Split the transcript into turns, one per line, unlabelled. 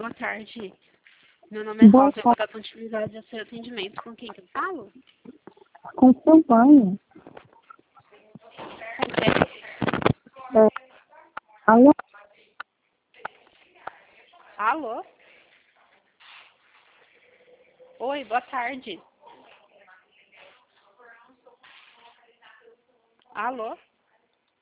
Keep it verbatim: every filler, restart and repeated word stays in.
boa tarde. Meu nome é
Boa
Rosa, eu vou
tarde.
dar continuidade ao seu atendimento. Com quem que eu falo?
Com Silvânia.
Com quem?
É, alô?
Alô? Oi, boa tarde. Alô?